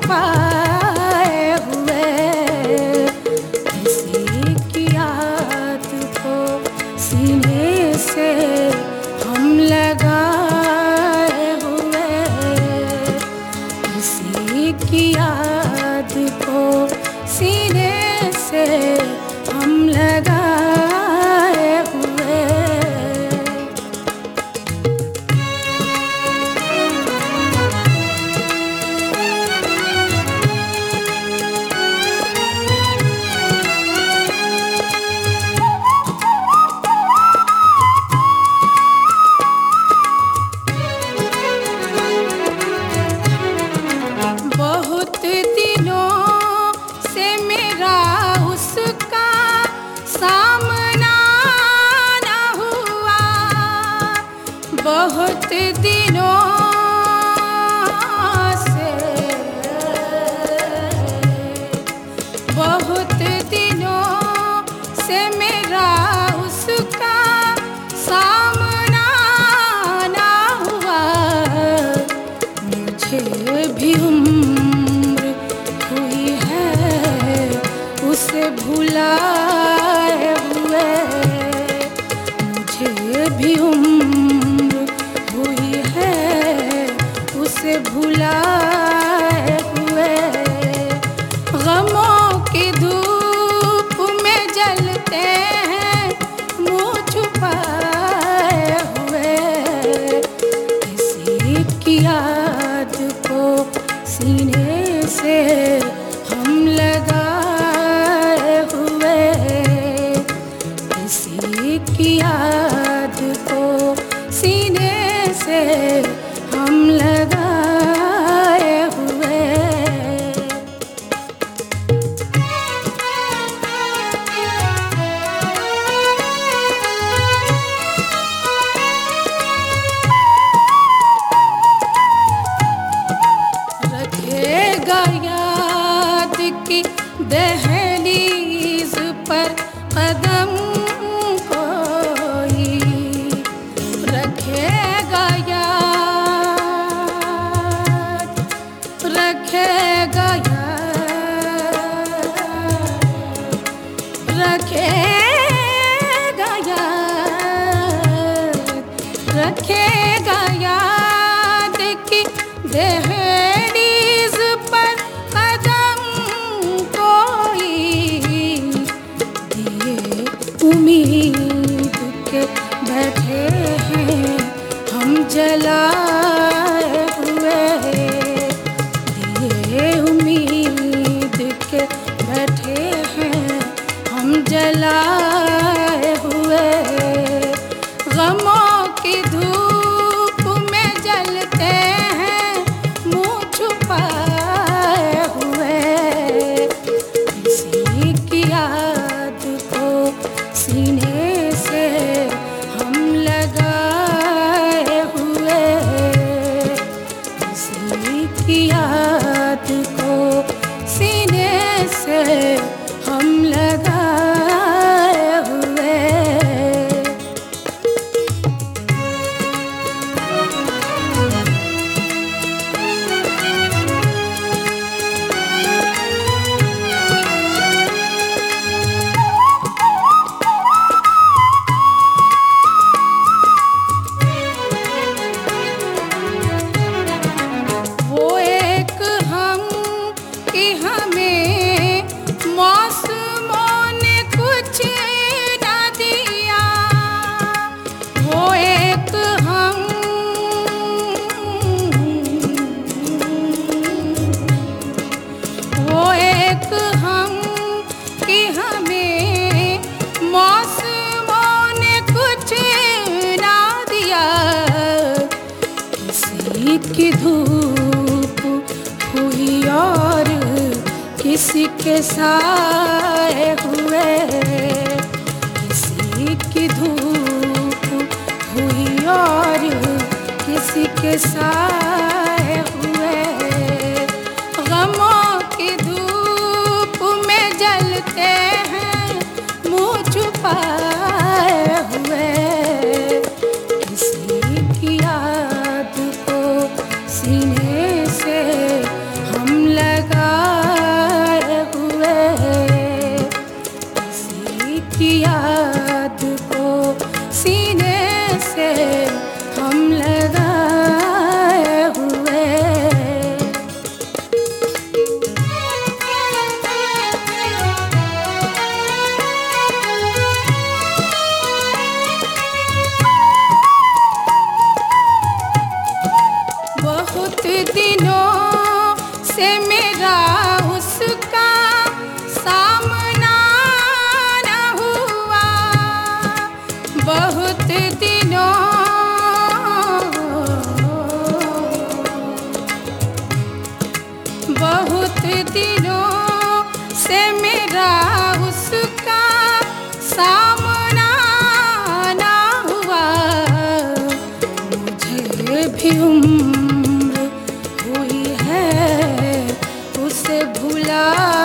छुपाए हुए किसी की याद को सीने से हम लगाए हुए, किसी की याद को सीने से हम लगाए हुए। बहुत दिनों से मेरा उसका सामना न हुआ, बहुत दिनों से, बहुत दिनों से मेरा उसका सामना न हुआ। मुझे भी उम्र हुई है उसे भुलाए हुए, मुझे भी उम्र हुई है उसे भुलाए हुए। गमों की धूप में जलते हैं मुँह छुपाए हुए, किसी की याद को सीने से हम लगाए हुए, किसी की याद को सीने से हम लगाए हुए। रखेगा याद की दहलीज पर कदम कोई, रखेगा याद, रखेगा याद, रखेगा याद, रखेगा याद की दहलीज पर कदम कोई, दिए उम्मीद के बैठे हैं हम जलाए हुए, दिए उम्मीद के बैठे हैं हम जलाए हुए। गमों की धूप में जलते हैं मुँह छुपाए हुए, किसी की याद को सीने से हम लगाए हुए, किसी की याद को सीने से हम लगाए हुए। वो एक हम कि हमें मौसमों ने कुछ न दिया, वो एक हम, वो एक हम कि हमें मौसमों ने कुछ न दिया, किसी की धूप हुई और किसी के साए हुए, किसी की धूप हुई और किसी के साए हुए। गमों की धूप में जलते हैं मुँह छुपाए हुए, किसी की याद को सीने से हम लग बहुत दिनों से मेरा उसका सामना न हुआ, बहुत दिनों से मेरा उसका सामना न हुआ। मुझे भी उम्र हुई है उसे भुला